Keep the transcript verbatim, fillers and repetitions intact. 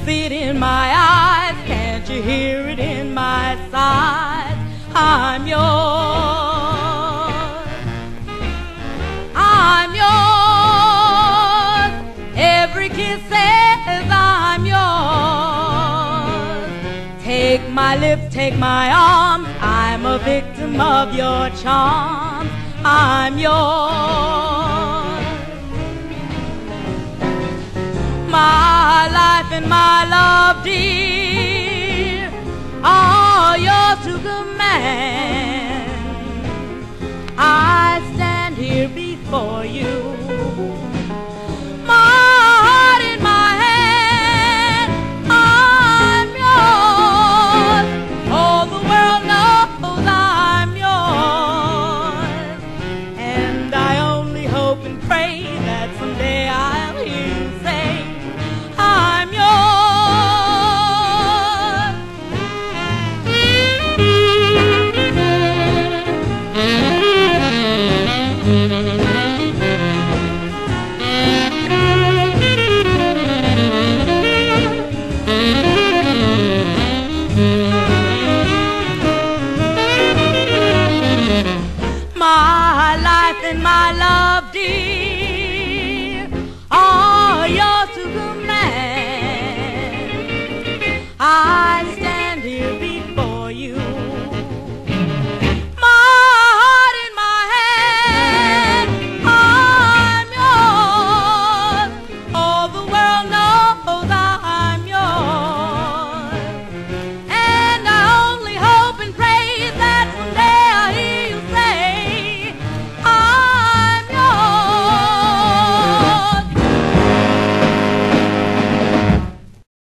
see it in my eyes? Can't you hear it in my sighs? I'm yours. I'm yours. Every kiss says I'm yours. Take my lips, take my arms. I'm a victim of your charms. I'm yours. My life and my love, dear, are yours to command. I stand here before you, my heart in my hand. I'm yours. All the world knows I'm yours, and I only hope and pray that someday